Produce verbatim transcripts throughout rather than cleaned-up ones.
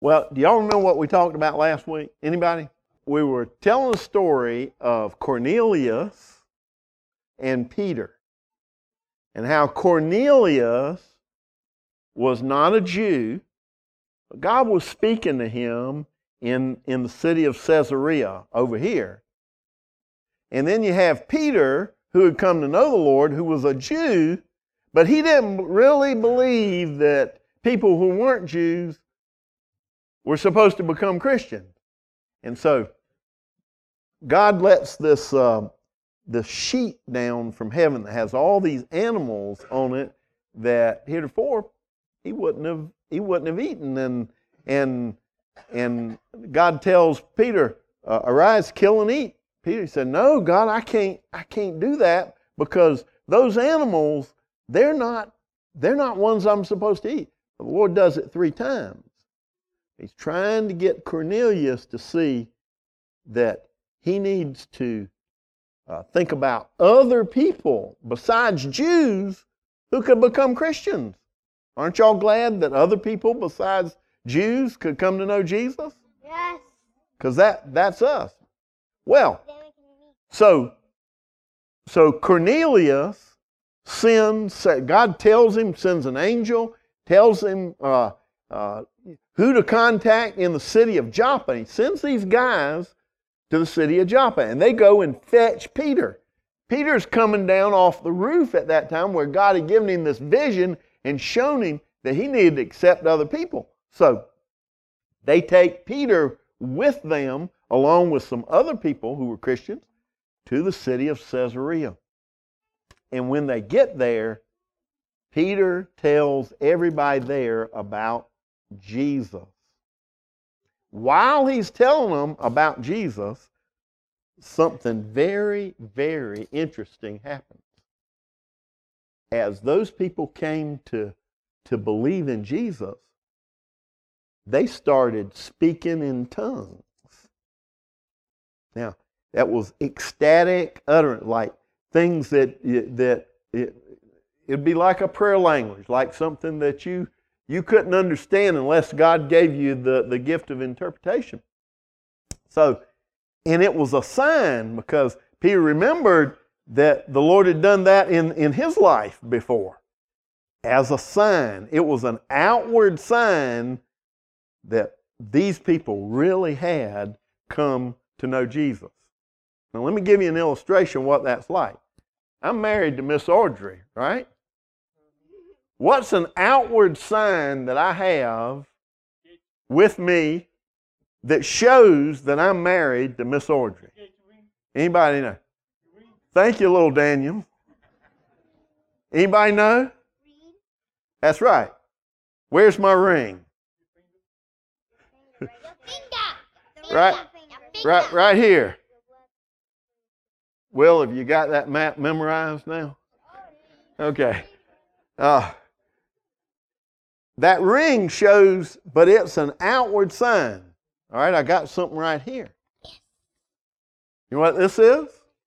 Well, do y'all remember what we talked about last week? Anybody? We were telling the story of Cornelius and Peter, and how Cornelius was not a Jew, but God was speaking to him in, in the city of Caesarea over here. And then you have Peter, who had come to know the Lord, who was a Jew, but he didn't really believe that people who weren't Jews were supposed to become Christians. And so God lets this, uh, this sheet down from heaven that has all these animals on it that heretofore he wouldn't have he wouldn't have eaten. And and and God tells Peter, uh, arise, kill and eat. Peter said, no, God, I can't I can't do that, because those animals, they're not they're not ones I'm supposed to eat. The Lord does it three times. He's trying to get Cornelius to see that he needs to uh, think about other people besides Jews who could become Christians. Aren't y'all glad that other people besides Jews could come to know Jesus? Yes. Because that, that's us. Well, so, so Cornelius sends, God tells him, sends an angel, tells him uh, uh, who to contact in the city of Joppa. He sends these guys to the city of Joppa, and they go and fetch Peter. Peter's coming down off the roof at that time, where God had given him this vision and shown him that he needed to accept other people. So they take Peter with them, along with some other people who were Christians, to the city of Caesarea. And when they get there, Peter tells everybody there about Jesus. While he's telling them about Jesus, something very, very interesting happens. As those people came to, to believe in Jesus, they started speaking in tongues. Now, that was ecstatic utterance, like things that, that it, it'd be like a prayer language, like something that you You couldn't understand unless God gave you the, the gift of interpretation. So, and it was a sign, because Peter remembered that the Lord had done that in, in his life before. As a sign. It was an outward sign that these people really had come to know Jesus. Now let me give you an illustration of what that's like. I'm married to Miss Audrey, right? What's an outward sign that I have with me that shows that I'm married to Miss Audrey? Anybody know? Thank you, little Daniel. Anybody know? That's right. Where's my ring? right, right, right here. Will, have you got that map memorized now? Okay. Uh, That ring shows, but it's an outward sign. All right, I got something right here. You know what this is?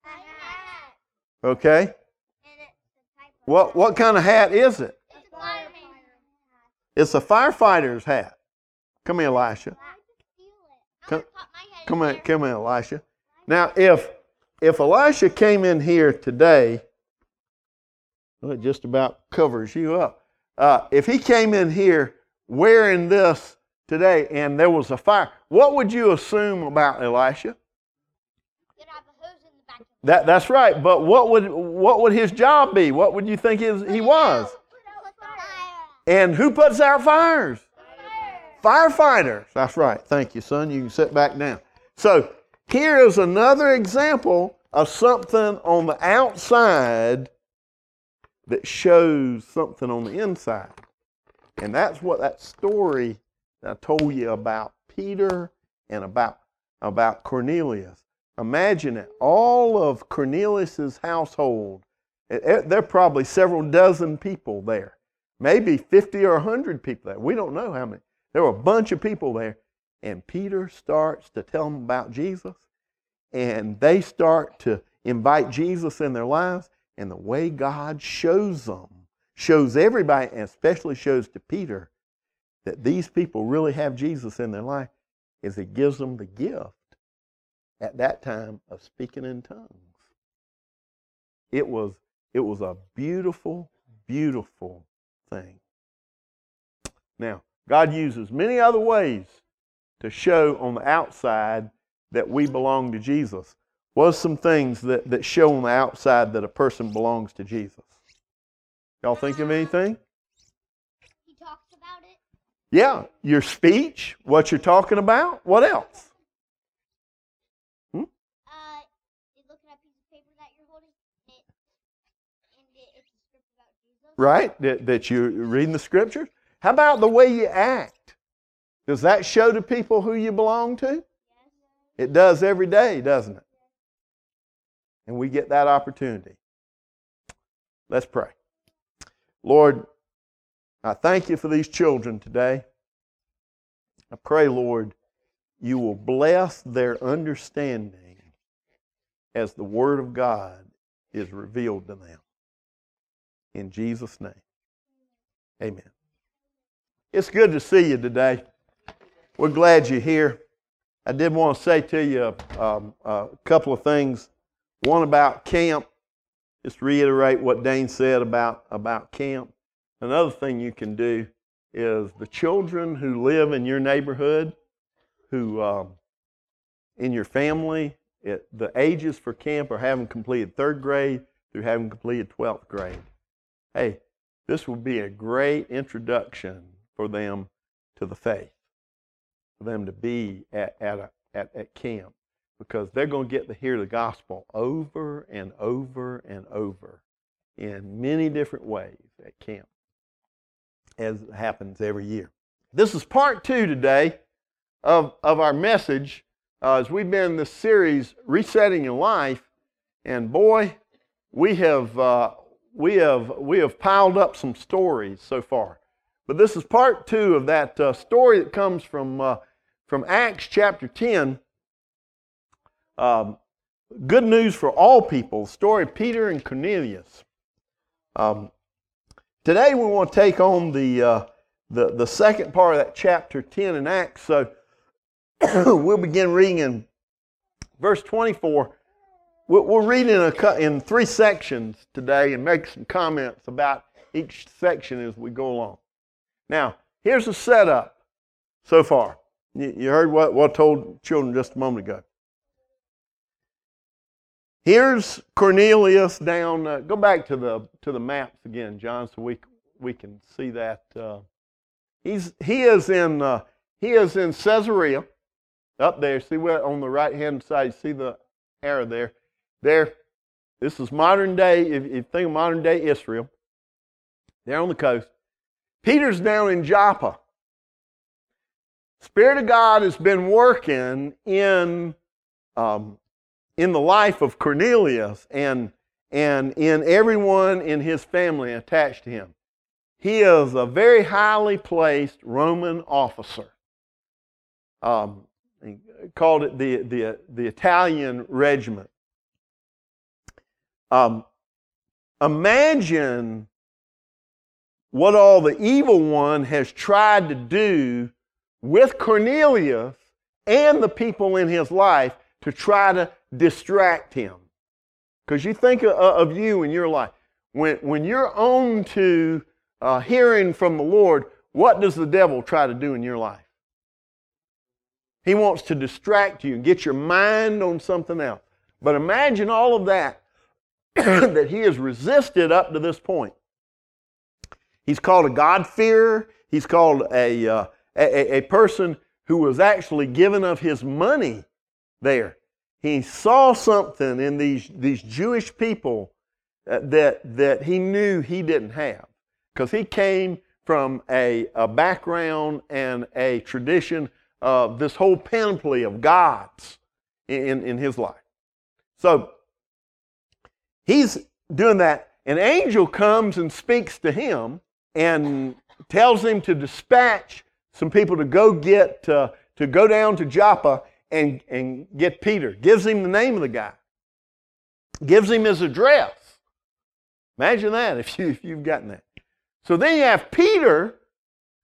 Okay. What what kind of hat is it? It's a firefighter's hat. Come here, Elisha. Come, come here, come here, Elisha. Now, if if Elisha came in here today, well, it just about covers you up. Uh, if he came in here wearing this today and there was a fire, what would you assume about Elisha? You'd have a hose in the back of the That, that's right, but what would what would his job be? What would you think his, he was? And who puts out fires? Firefighters. That's right. Thank you, son. You can sit back down. So here is another example of something on the outside that shows something on the inside. And that's what that story that I told you about Peter and about, about Cornelius. Imagine it, all of Cornelius' household, there are probably several dozen people there. Maybe fifty or one hundred people there. We don't know how many. There were a bunch of people there. And Peter starts to tell them about Jesus. And they start to invite Jesus in their lives. And the way God shows them, shows everybody, and especially shows to Peter, that these people really have Jesus in their life is He gives them the gift at that time of speaking in tongues. It was, it was a beautiful, beautiful thing. Now, God uses many other ways to show on the outside that we belong to Jesus. What are some things that, that show on the outside that a person belongs to Jesus? Y'all think of anything? He talks about it. Yeah, your speech, what you're talking about. What else? Uh, you're looking at a piece of paper that you're holding, and, it, and it, it's a script about Jesus. Right, that, that you're reading the scriptures. How about the way you act? Does that show to people who you belong to? Yes. It does every day, doesn't it? And we get that opportunity. Let's pray. Lord, I thank you for these children today. I pray, Lord, you will bless their understanding as the Word of God is revealed to them. In Jesus' name, amen. It's good to see you today. We're glad you're here. I did want to say to you um, a couple of things. One about camp. Just reiterate what Dane said about, about camp. Another thing you can do is the children who live in your neighborhood, who um, in your family, it, the ages for camp are having completed third grade through having completed twelfth grade. Hey, this will be a great introduction for them to the faith, for them to be at, at, a, at, at camp, because they're going to get to hear the gospel over and over and over in many different ways at camp, as happens every year. This is part two today of, of our message uh, as we've been in this series, Resetting Your Life, and boy, we have, uh, we have, we have piled up some stories so far. But this is part two of that uh, story that comes from, uh, from Acts chapter ten. Um, good news for all people, the story of Peter and Cornelius. Um, today we want to take on the, uh, the, the second part of that chapter ten in Acts. So we'll begin reading in verse twenty-four. We'll, we'll read in, a, in three sections today and make some comments about each section as we go along. Now, here's the setup so far. You, you heard what, what I told children just a moment ago. Here's Cornelius down. Uh, go back to the to the maps again, John, so we we can see that. Uh, he's he is in uh, he is in Caesarea, up there. See what on the right hand side? See the arrow there? There. This is modern day. If, if you think of modern day Israel, there on the coast. Peter's down in Joppa. Spirit of God has been working in. Um, in the life of Cornelius and, and in everyone in his family attached to him. He is a very highly placed Roman officer. Um, he called it the, the, the Italian regiment. Um, imagine what all the evil one has tried to do with Cornelius and the people in his life to try to distract him. Because you think of, of you in your life. When, when you're on to uh, hearing from the Lord, what does the devil try to do in your life? He wants to distract you and get your mind on something else. But imagine all of that that he has resisted up to this point. He's called a God-fearer. He's called a, uh, a, a person who was actually given of his money there. He saw something in these, these Jewish people that, that he knew he didn't have. Because he came from a, a background and a tradition of this whole panoply of gods in, in his life. So he's doing that. An angel comes and speaks to him and tells him to dispatch some people to go get uh, to go down to Joppa and, and get Peter. Gives him the name of the guy. Gives him his address. Imagine that if, you, if you've gotten that. So then you have Peter,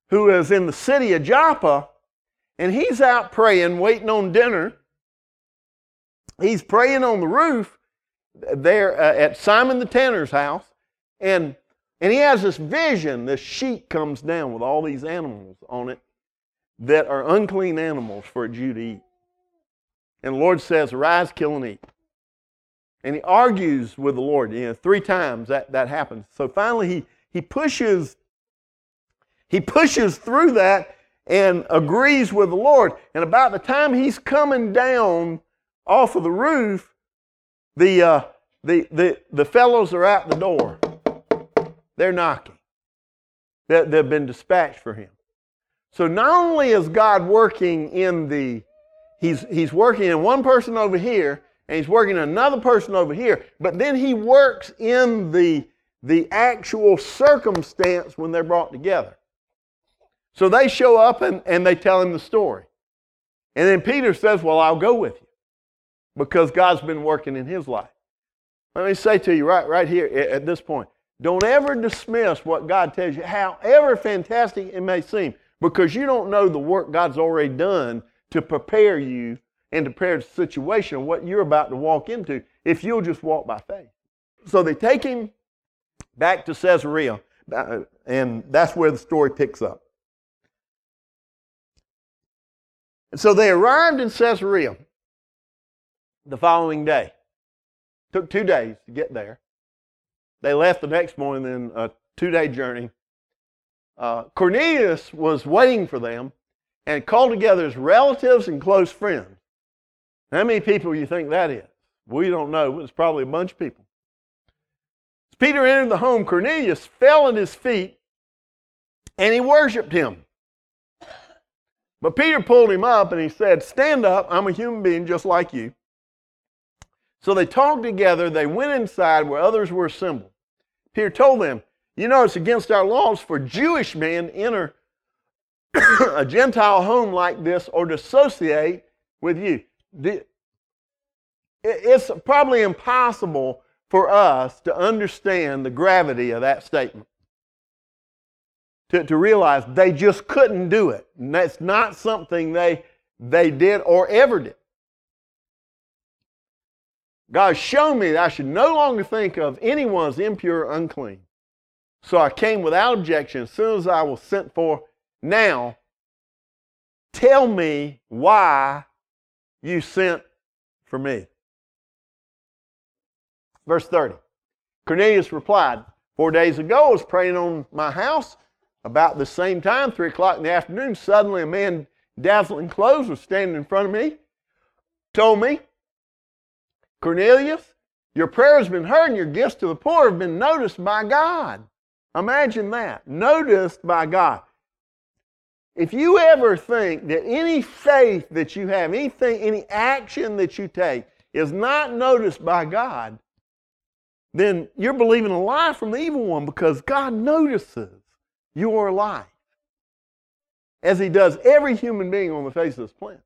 who is in the city of Joppa, and he's out praying, waiting on dinner. He's praying on the roof there uh, at Simon the tanner's house, and, and he has this vision. This sheet comes down with all these animals on it that are unclean animals for a Jew to eat. And the Lord says, arise, kill, and eat. And he argues with the Lord. You know, three times that, that happens. So finally he, he pushes he pushes through that and agrees with the Lord. And about the time he's coming down off of the roof, the uh, the, the, the fellows are out the door. They're knocking. They, they've been dispatched for him. So not only is God working in the, he's, he's working in one person over here, and he's working in another person over here, but then he works in the, the actual circumstance when they're brought together. So they show up and, and they tell him the story. And then Peter says, well, I'll go with you, because God's been working in his life. Let me say to you right, right here at this point, don't ever dismiss what God tells you, however fantastic it may seem, because you don't know the work God's already done to prepare you and to prepare the situation of what you're about to walk into if you'll just walk by faith. So they take him back to Caesarea, and that's where the story picks up. And so they arrived in Caesarea the following day. Took two days to get there. They left the next morning in a two-day journey. Uh, Cornelius was waiting for them and called together his relatives and close friends. How many people do you think that is? We don't know, but it's probably a bunch of people. As Peter entered the home, Cornelius fell at his feet and he worshiped him. But Peter pulled him up and he said, stand up, I'm a human being just like you. So they talked together, they went inside where others were assembled. Peter told them, you know, it's against our laws for Jewish men to enter a Gentile home like this or to associate with you. It's probably impossible for us to understand the gravity of that statement. To, to realize they just couldn't do it. And that's not something they, they did or ever did. God showed me that I should no longer think of anyone as impure or unclean. So I came without objection as soon as I was sent for. Now, tell me why you sent for me. Verse thirty. Cornelius replied, Four days ago I was praying on my house. About the same time, three o'clock in the afternoon, suddenly a man in dazzling clothes was standing in front of me. Told me, Cornelius, your prayer has been heard and your gifts to the poor have been noticed by God. Imagine that. Noticed by God. If you ever think that any faith that you have, anything, any action that you take is not noticed by God, then you're believing a lie from the evil one, because God notices your life as he does every human being on the face of this planet.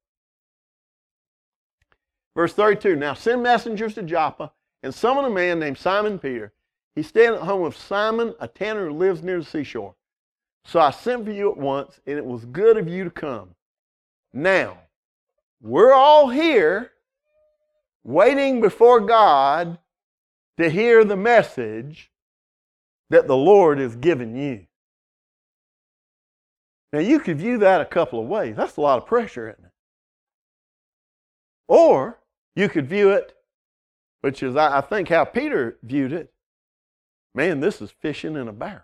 Verse thirty-two, now send messengers to Joppa and summon a man named Simon Peter. He's staying at home of Simon, a tanner who lives near the seashore. So I sent for you at once, and it was good of you to come. Now, we're all here waiting before God to hear the message that the Lord has given you. Now, you could view that a couple of ways. That's a lot of pressure, isn't it? Or you could view it, which is, I think, how Peter viewed it. Man, this is fishing in a barrel.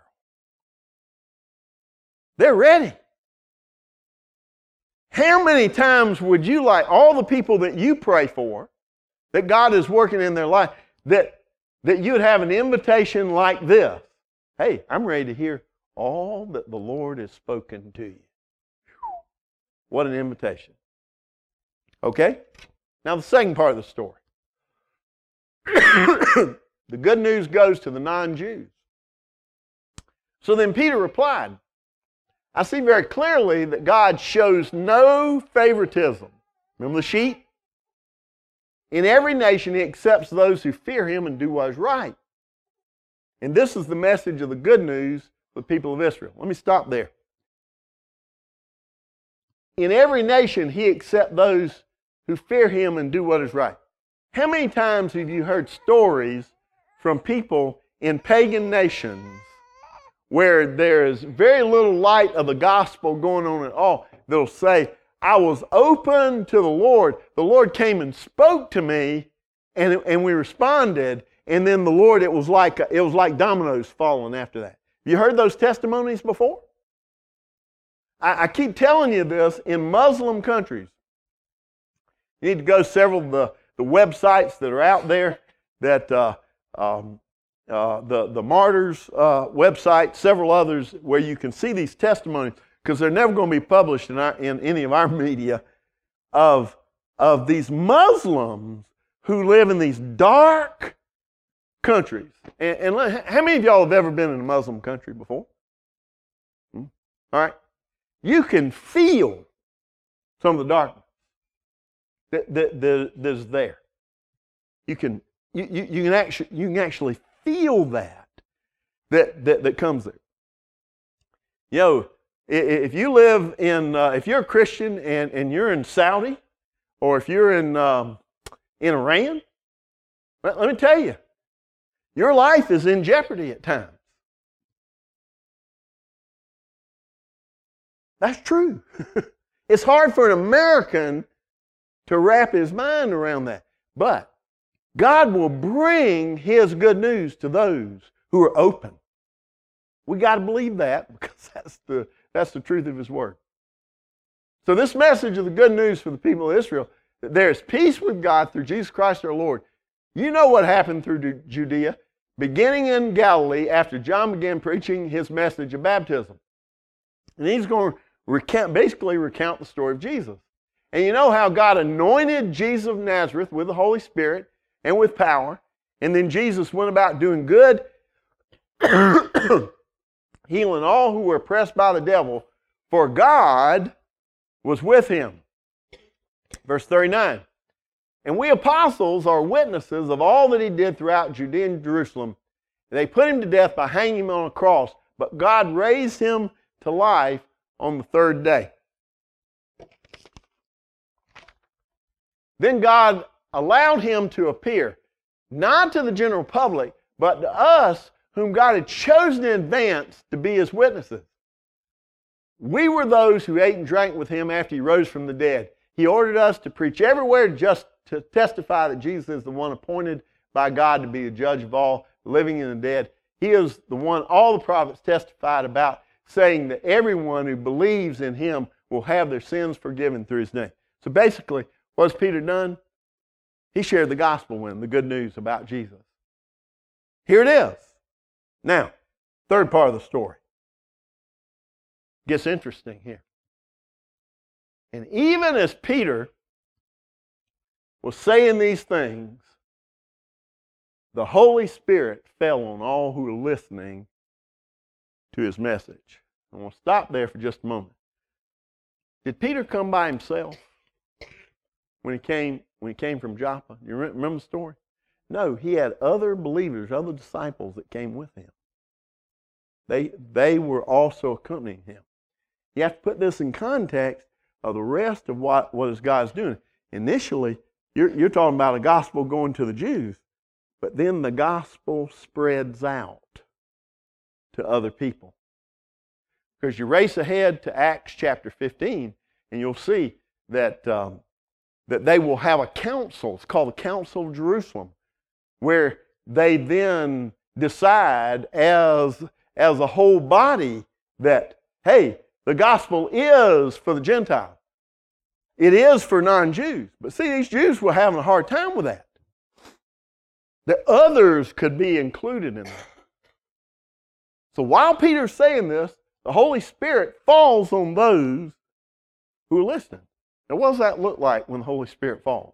They're ready. How many times would you like all the people that you pray for, that God is working in their life, that, that you'd have an invitation like this? Hey, I'm ready to hear all that the Lord has spoken to you. What an invitation. Okay? Now the second part of the story. The good news goes to the non-Jews. So then Peter replied, I see very clearly that God shows no favoritism. Remember the sheep? In every nation he accepts those who fear him and do what is right. And this is the message of the good news for the people of Israel. Let me stop there. in every nation he accepts those who fear him and do what is right. How many times have you heard stories from people in pagan nations where there is very little light of the gospel going on at all? They'll say, I was open to the Lord. The Lord came and spoke to me, and, and we responded, and then the Lord, it was like it was like dominoes falling after that. Have you heard those testimonies before? I, I keep telling you this, in Muslim countries, you need to go to several of the, the websites that are out there, that uh, um, uh, the, the Martyrs uh, website, several others where you can see these testimonies, because they're never going to be published in, our, in any of our media, of, of these Muslims who live in these dark countries. And, and how many of y'all have ever been in a Muslim country before? Hmm? All right. You can feel some of the darkness that, that, that, that's there. You can, you, you, you, can actually, you can actually feel that, that, that, that comes there. You know, if you live in, uh, if you're a Christian and, and you're in Saudi, or if you're in, um, in Iran, let, let me tell you, your life is in jeopardy at times. That's true. It's hard for an American to wrap his mind around that. But God will bring His good news to those who are open. We got to believe that, because that's the, that's the truth of His Word. So this message of the good news for the people of Israel, that there is peace with God through Jesus Christ our Lord. You know what happened through Judea, beginning in Galilee after John began preaching his message of baptism. And he's going to recount, basically recount the story of Jesus. And you know how God anointed Jesus of Nazareth with the Holy Spirit and with power, and then Jesus went about doing good, healing all who were oppressed by the devil, for God was with him. Verse thirty-nine. And we apostles are witnesses of all that he did throughout Judea and Jerusalem. They put him to death by hanging him on a cross, but God raised him to life on the third day. Then God allowed him to appear, not to the general public, but to us whom God had chosen in advance to be His witnesses. We were those who ate and drank with him after he rose from the dead. He ordered us to preach everywhere, just to testify that Jesus is the one appointed by God to be the judge of all, the living and the dead. He is the one all the prophets testified about, saying that everyone who believes in Him will have their sins forgiven through His name. So basically, what has Peter done? He shared the gospel with them, the good news about Jesus. Here it is. Now, third part of the story. Gets interesting here. And even as Peter was saying these things, the Holy Spirit fell on all who were listening to his message. I want to stop there for just a moment. Did Peter come by himself when he came when he came from Joppa? You remember the story? No, he had other believers, other disciples that came with him. They, they were also accompanying him. You have to put this in context of the rest of what, what is God's doing. Initially, you're, you're talking about a gospel going to the Jews, but then the gospel spreads out to other people. Because you race ahead to Acts chapter fifteen, and you'll see that, um, that they will have a council. It's called the Council of Jerusalem, where they then decide as, as a whole body that, hey, the gospel is for the Gentiles. It is for non-Jews. But see, these Jews were having a hard time with that. That others could be included in that. So while Peter's saying this, the Holy Spirit falls on those who are listening. Now, what does that look like when the Holy Spirit falls?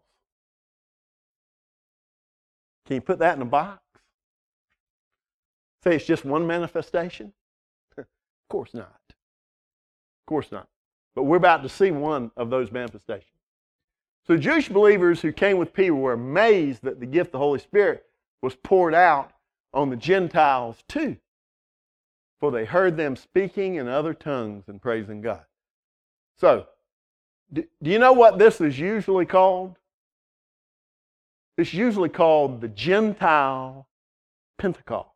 Can you put that in a box? Say it's just one manifestation? Of course not. Of course not. But we're about to see one of those manifestations. So Jewish believers who came with Peter were amazed that the gift of the Holy Spirit was poured out on the Gentiles too. For they heard them speaking in other tongues and praising God. So, Do, do you know what this is usually called? It's usually called the Gentile Pentecost.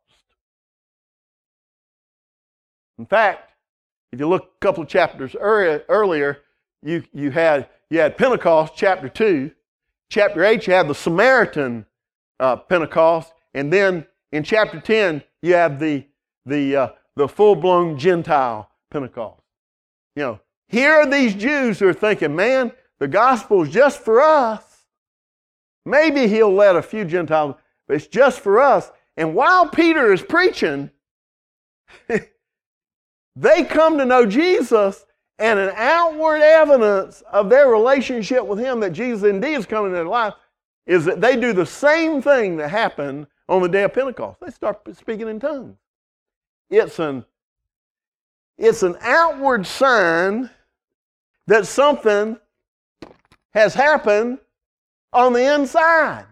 In fact, if you look a couple of chapters earlier, you, you, had, you had Pentecost, chapter two. Chapter eight, you have the Samaritan uh, Pentecost. And then in chapter ten, you have the, the, uh, the full-blown Gentile Pentecost. You know, here are these Jews who are thinking, man, the gospel is just for us. Maybe he'll let a few Gentiles, but it's just for us. And while Peter is preaching, they come to know Jesus, and an outward evidence of their relationship with him, that Jesus indeed is coming in their life, is that they do the same thing that happened on the day of Pentecost. They start speaking in tongues. It's an, it's an outward sign that something has happened on the inside.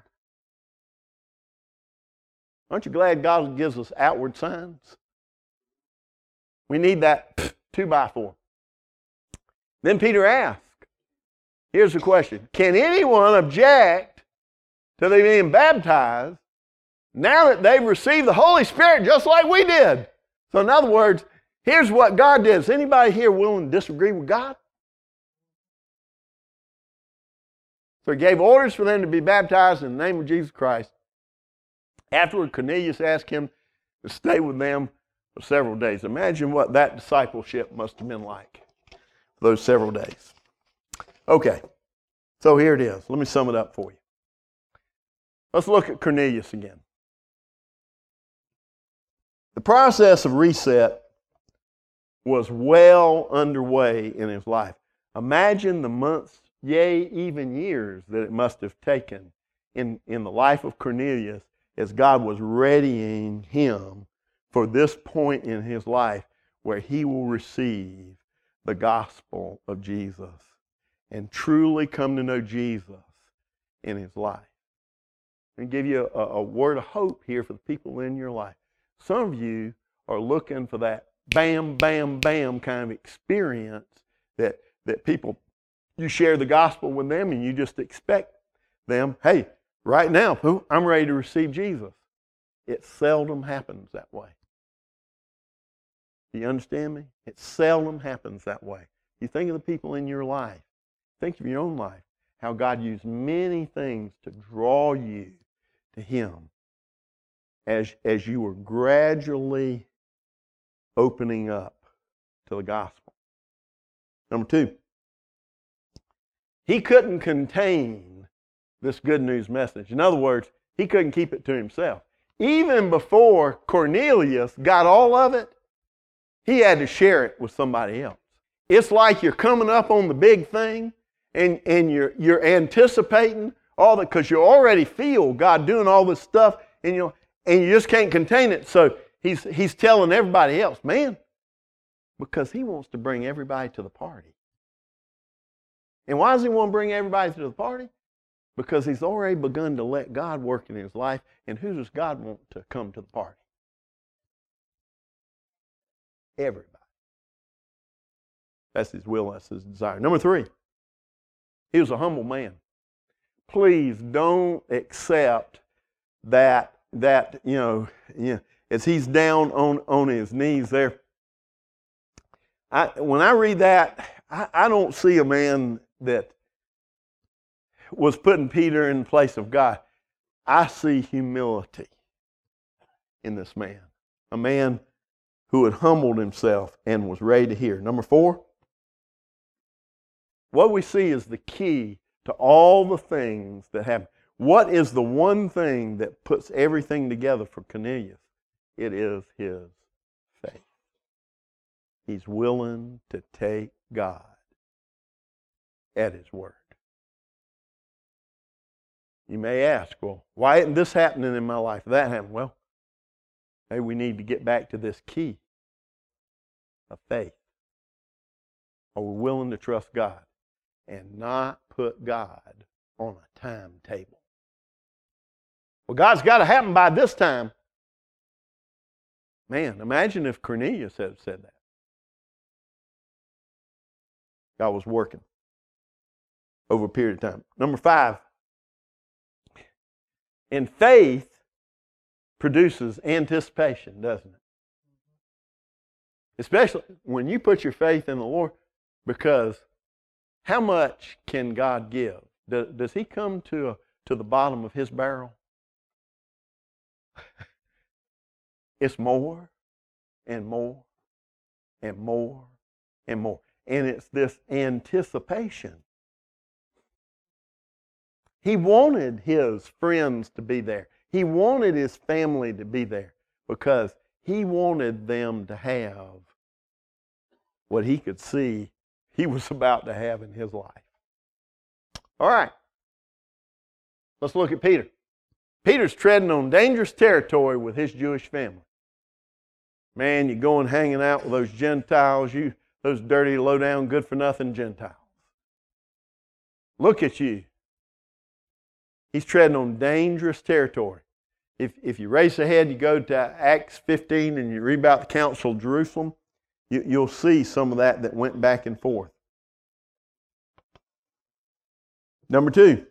Aren't you glad God gives us outward signs? We need that two by four. Then Peter asked, here's the question, can anyone object to them being baptized now that they've received the Holy Spirit just like we did? So in other words, here's what God did. Is anybody here willing to disagree with God? So he gave orders for them to be baptized in the name of Jesus Christ. Afterward, Cornelius asked him to stay with them for several days. Imagine what that discipleship must have been like for those several days. Okay, so here it is. Let me sum it up for you. Let's look at Cornelius again. The process of reset was well underway in his life. Imagine the months, yea, even years that it must have taken in, in the life of Cornelius as God was readying him for this point in his life where he will receive the gospel of Jesus and truly come to know Jesus in his life. And give you a, a word of hope here for the people in your life. Some of you are looking for that bam, bam, bam kind of experience that, that people, you share the gospel with them and you just expect them, hey, right now, I'm ready to receive Jesus. It seldom happens that way. Do you understand me? It seldom happens that way. You think of the people in your life. Think of your own life. How God used many things to draw you to him as, as you were gradually opening up to the gospel. Number two, he couldn't contain this good news message. In other words, he couldn't keep it to himself. Even before Cornelius got all of it, he had to share it with somebody else. It's like you're coming up on the big thing and, and you're, you're anticipating all that because you already feel God doing all this stuff and you, and you just can't contain it. So he's, he's telling everybody else, man, because he wants to bring everybody to the party. And why does he want to bring everybody to the party? Because he's already begun to let God work in his life. And who does God want to come to the party? Everybody. That's his will, that's his desire. Number three, he was a humble man. Please don't accept that, that you know, you know as he's down on, on his knees there. I, when I read that, I, I don't see a man that was putting Peter in place of God. I see humility in this man. A man who had humbled himself and was ready to hear. Number four, what we see is the key to all the things that happen. What is the one thing that puts everything together for Cornelius? It is his faith. He's willing to take God at his word. You may ask, well, why isn't this happening in my life? That happened. Well, maybe we need to get back to this key of faith. Are we willing to trust God and not put God on a timetable? Well, God's got to happen by this time. Man, imagine if Cornelius had said that. God was working. over a period of time. Number five, and faith produces anticipation, doesn't it? Especially when you put your faith in the Lord, because how much can God give? Does, does He come to, a, to the bottom of His barrel? It's more and more and more and more. And it's this anticipation. He wanted His friends to be there. He wanted His family to be there because He wanted them to have what He could see He was about to have in His life. All right. Let's look at Peter. Peter's treading on dangerous territory with his Jewish family. Man, you're going hanging out with those Gentiles, you those dirty, low-down, good-for-nothing Gentiles. Look at you. He's treading on dangerous territory. If, if you race ahead, you go to Acts fifteen and you read about the Council of Jerusalem, you, you'll see some of that that went back and forth. Number two,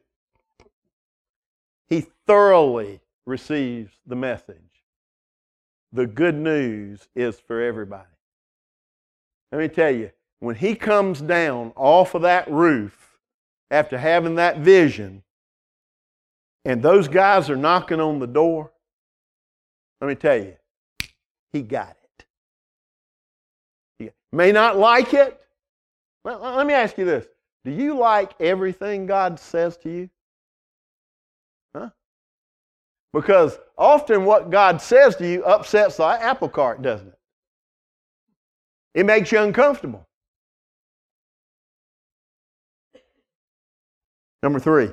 he thoroughly receives the message. The good news is for everybody. Let me tell you, when he comes down off of that roof after having that vision, and those guys are knocking on the door, let me tell you, he got it. He may not like it. Well, let me ask you this. Do you like everything God says to you? Huh? Because often what God says to you upsets the apple cart, doesn't it? It makes you uncomfortable. Number three,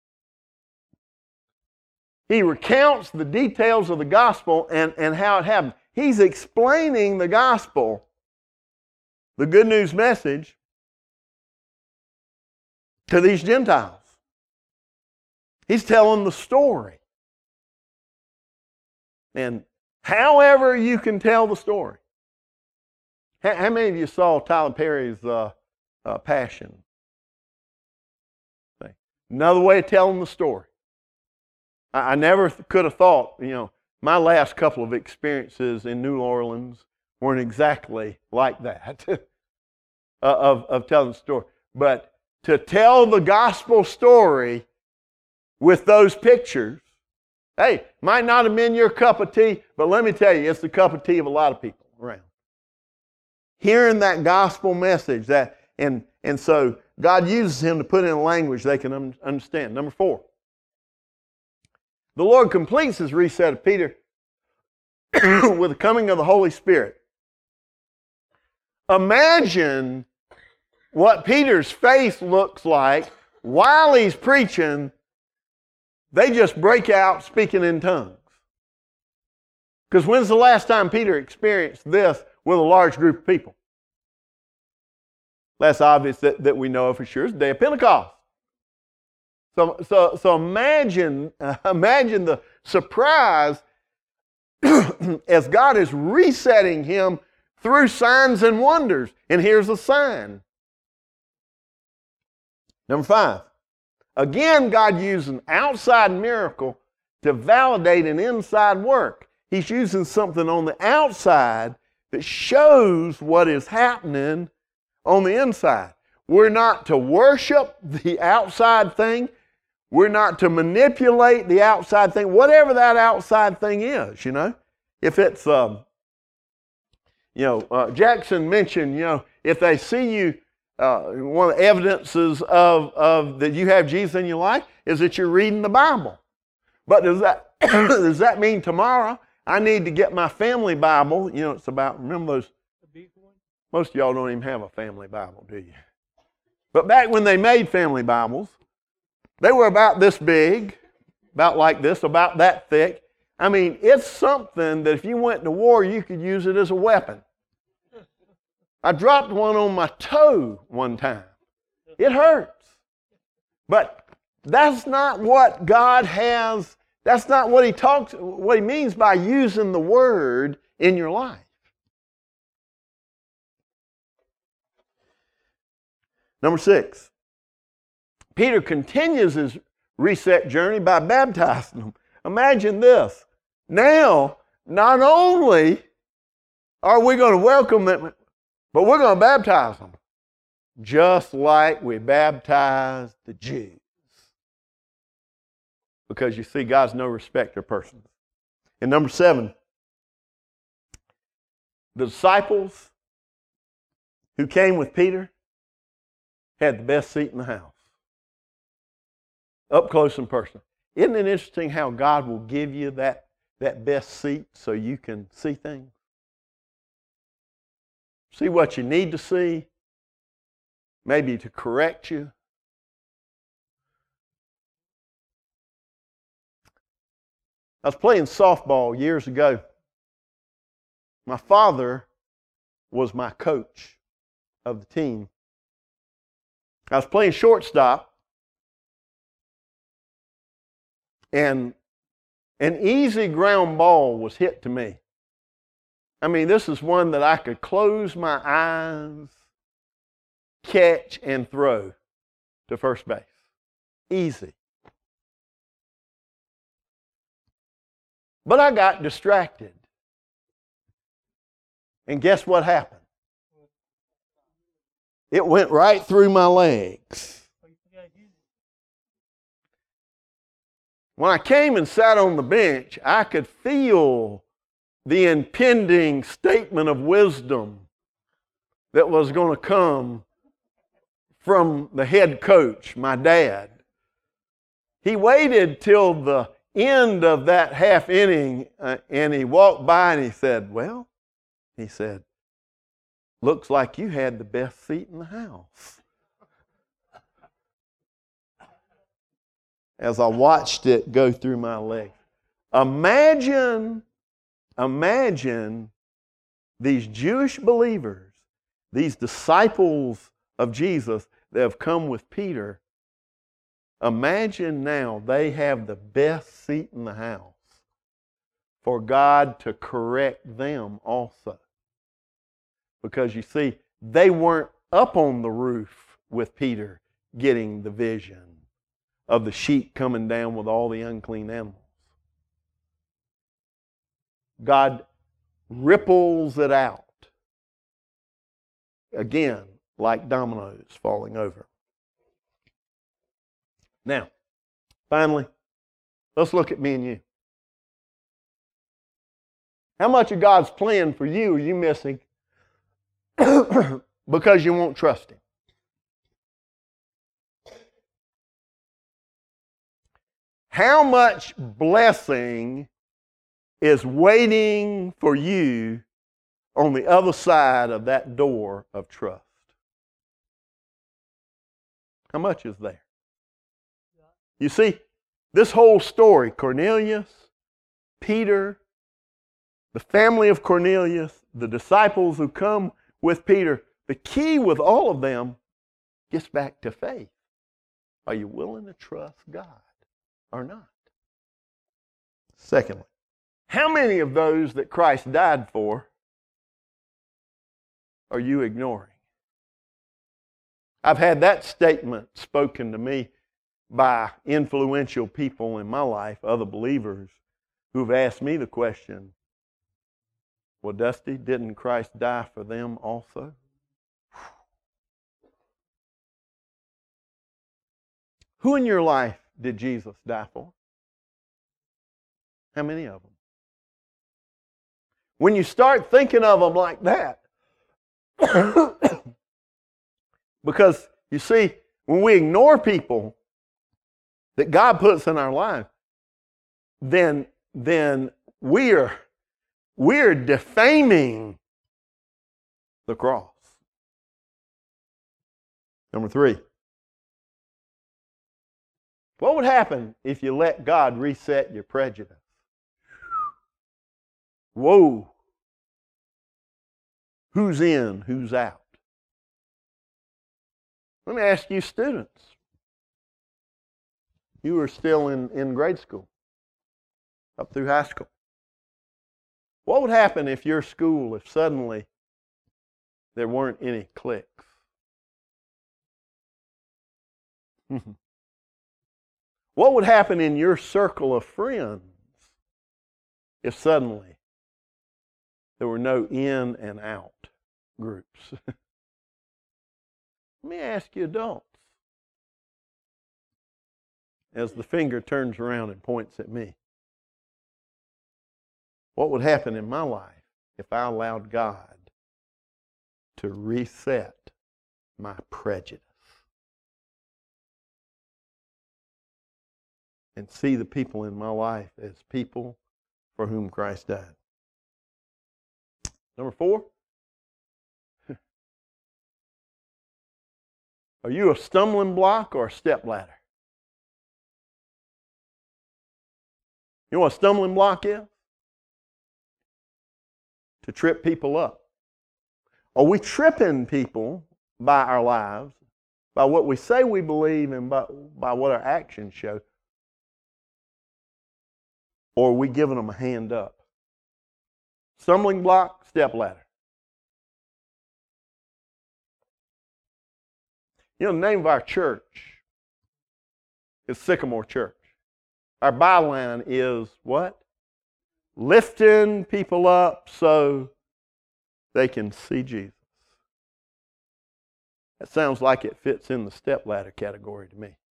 he recounts the details of the gospel and, and how it happened. He's explaining the gospel, the good news message, to these Gentiles. He's telling the story. And however you can tell the story. How, how many of you saw Tyler Perry's uh, uh, Passion? Another way of telling the story. I, I never th- could have thought, you know, my last couple of experiences in New Orleans weren't exactly like that of, of telling the story. But to tell the gospel story with those pictures, hey, might not have been your cup of tea, but let me tell you, it's the cup of tea of a lot of people around. Hearing that gospel message, that and and so God uses him to put in a language they can un- understand. Number four, the Lord completes his reset of Peter with the coming of the Holy Spirit. Imagine what Peter's faith looks like while he's preaching. They just break out speaking in tongues. Because when's the last time Peter experienced this with a large group of people? Less obvious that, that we know of for sure is the day of Pentecost. So, so, so imagine, uh, imagine the surprise as God is resetting him through signs and wonders. And here's a sign. Number five. Again, God used an outside miracle to validate an inside work. He's using something on the outside that shows what is happening on the inside. We're not to worship the outside thing. We're not to manipulate the outside thing, whatever that outside thing is, you know. If it's, um, you know, uh, Jackson mentioned, you know, if they see you, uh, one of the evidences of, of that you have Jesus in your life is that you're reading the Bible. But does that, does that mean tomorrow I need to get my family Bible? You know, it's about, remember those, most of y'all don't even have a family Bible, do you? But back when they made family Bibles, they were about this big, about like this, about that thick. I mean, it's something that if you went to war, you could use it as a weapon. I dropped one on my toe one time. It hurts. But that's not what God has, that's not what he talks, what he means by using the word in your life. Number six, Peter continues his reset journey by baptizing them. Imagine this. Now, not only are we going to welcome them, but we're going to baptize them, just like we baptized the Jews. Because you see, God's no respecter of persons. And number seven, the disciples who came with Peter had the best seat in the house. Up close and personal. Isn't it interesting how God will give you that, that best seat so you can see things? See what you need to see, maybe to correct you. I was playing softball years ago. My father was my coach of the team. I was playing shortstop, and an easy ground ball was hit to me. I mean, this is one that I could close my eyes, catch, and throw to first base. Easy. But I got distracted. And guess what happened? It went right through my legs. When I came and sat on the bench, I could feel the impending statement of wisdom that was going to come from the head coach, my dad. He waited till the end of that half inning uh, and he walked by and he said, well, he said, looks like you had the best seat in the house. As I watched it go through my legs. Imagine, imagine these Jewish believers, these disciples of Jesus that have come with Peter. Imagine now they have the best seat in the house for God to correct them also. Because you see, they weren't up on the roof with Peter getting the vision of the sheep coming down with all the unclean animals. God ripples it out. Again, like dominoes falling over. Now, finally, let's look at me and you. How much of God's plan for you are you missing because you won't trust Him? How much blessing is waiting for you on the other side of that door of trust? How much is there? You see, this whole story, Cornelius, Peter, the family of Cornelius, the disciples who come with Peter, the key with all of them gets back to faith. Are you willing to trust God or not? Secondly, how many of those that Christ died for are you ignoring? I've had that statement spoken to me by influential people in my life, other believers, who've asked me the question, well, Dusty, didn't Christ die for them also? Who in your life did Jesus die for? How many of them? When you start thinking of them like that, because you see, when we ignore people that God puts in our life, then, then we are, we are defaming the cross. Number three. What would happen if you let God reset your prejudice? Whoa. Who's in, who's out? Let me ask you students. You were still in, in grade school, up through high school. What would happen if your school, if suddenly there weren't any cliques? What would happen in your circle of friends if suddenly there were no in and out groups? Let me ask you adults, as the finger turns around and points at me. What would happen in my life if I allowed God to reset my prejudice and see the people in my life as people for whom Christ died? Number four, are you a stumbling block or a stepladder? You know what a stumbling block is? To trip people up. Are we tripping people by our lives, by what we say we believe and by, by what our actions show? Or are we giving them a hand up? Stumbling block, stepladder. You know, the name of our church is Sycamore Church. Our byline is what? Lifting people up so they can see Jesus. That sounds like it fits in the stepladder category to me.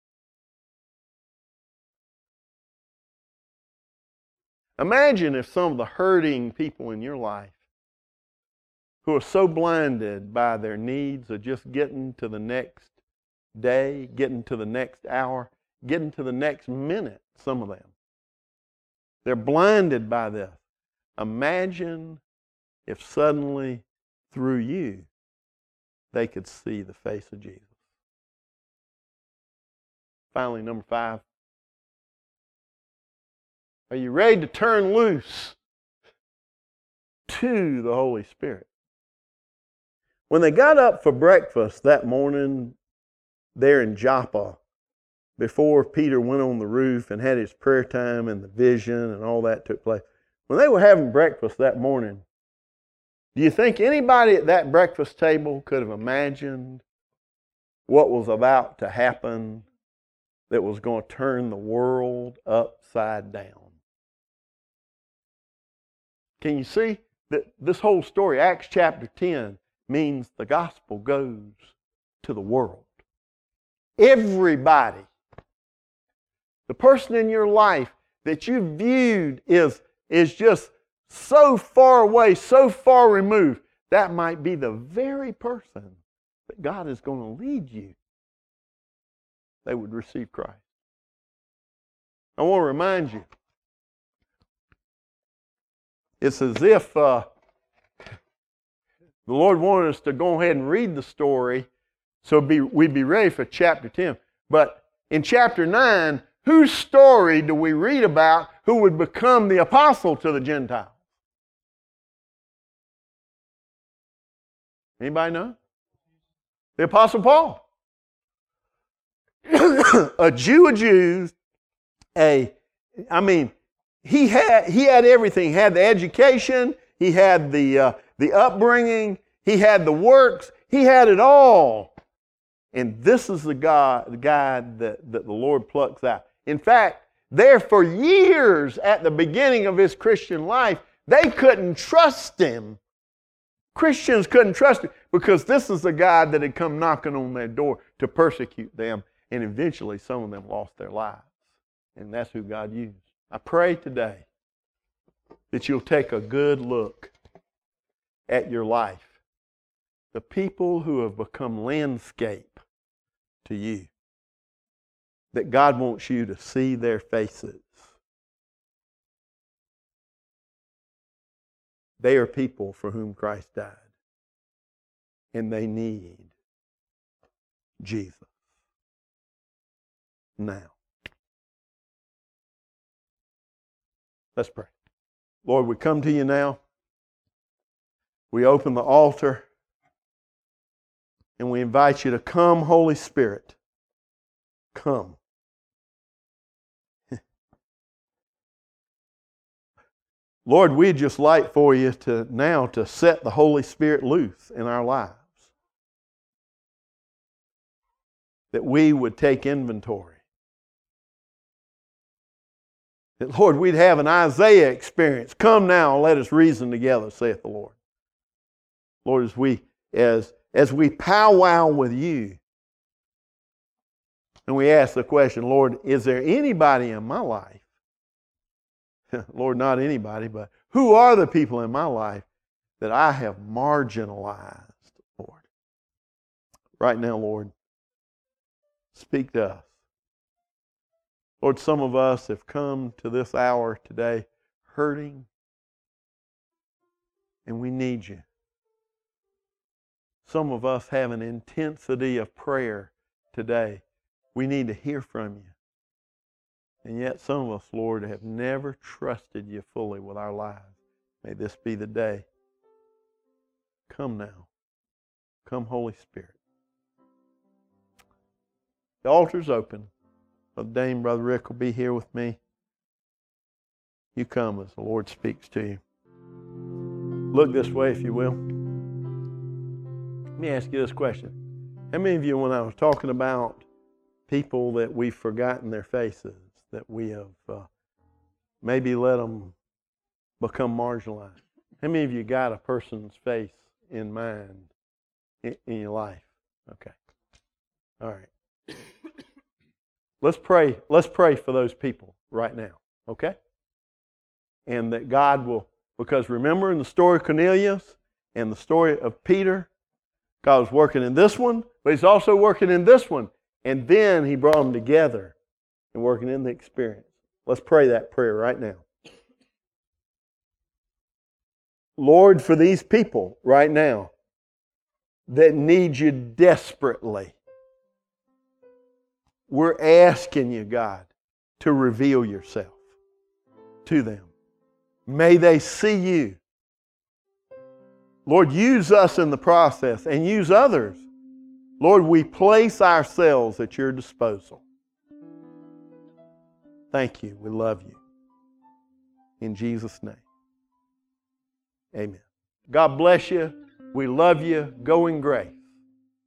Imagine if some of the hurting people in your life who are so blinded by their needs of just getting to the next day, getting to the next hour, getting to the next minute, some of them. They're blinded by this. Imagine if suddenly, through you, they could see the face of Jesus. Finally, number five. Are you ready to turn loose to the Holy Spirit? When they got up for breakfast that morning there in Joppa, before Peter went on the roof and had his prayer time and the vision and all that took place, when they were having breakfast that morning, do you think anybody at that breakfast table could have imagined what was about to happen that was going to turn the world upside down? Can you see that this whole story, Acts chapter ten, means the gospel goes to the world? Everybody. The person in your life that you viewed is, is just so far away, so far removed, that might be the very person that God is going to lead you. They would receive Christ. I want to remind you, it's as if uh, the Lord wanted us to go ahead and read the story so be, we'd be ready for chapter ten. But in chapter nine, whose story do we read about who would become the apostle to the Gentiles? Anybody know? The Apostle Paul. A Jew of Jews, a, I mean, he had, he had everything. He had the education, he had the, uh, the upbringing, he had the works, he had it all. And this is the guy, the guy that, that the Lord plucks out. In fact, there for years at the beginning of his Christian life, they couldn't trust him. Christians couldn't trust him because this is the guy that had come knocking on their door to persecute them. And eventually some of them lost their lives. And that's who God used. I pray today that you'll take a good look at your life. The people who have become landscape to you. That God wants you to see their faces. They are people for whom Christ died. And they need Jesus. Now. Let's pray. Lord, we come to you now. We open the altar. And we invite you to come, Holy Spirit. Come. Lord, we'd just like for you to now to set the Holy Spirit loose in our lives. That we would take inventory That, Lord, we'd have an Isaiah experience. Come now, let us reason together, saith the Lord. Lord, as we, as, as we powwow with you, and we ask the question, Lord, is there anybody in my life, Lord, not anybody, but who are the people in my life that I have marginalized, Lord? Right now, Lord, speak to us. Lord, some of us have come to this hour today hurting, and we need you. Some of us have an intensity of prayer today. We need to hear from you. And yet some of us, Lord, have never trusted you fully with our lives. May this be the day. Come now. Come, Holy Spirit. The altar's open. Brother Dane, Brother Rick will be here with me. You come as the Lord speaks to you. Look this way, if you will. Let me ask you this question. How many of you, when I was talking about people that we've forgotten their faces, that we have uh, maybe let them become marginalized, how many of you got a person's face in mind in, in your life? Okay. All right. Let's pray. Let's pray for those people right now, okay? And that God will, because remember in the story of Cornelius and the story of Peter, God was working in this one, but He's also working in this one. And then He brought them together and working in the experience. Let's pray that prayer right now. Lord, for these people right now that need you desperately, we're asking you, God, to reveal yourself to them. May they see you. Lord, use us in the process and use others. Lord, we place ourselves at your disposal. Thank you. We love you. In Jesus' name. Amen. God bless you. We love you. Go in grace.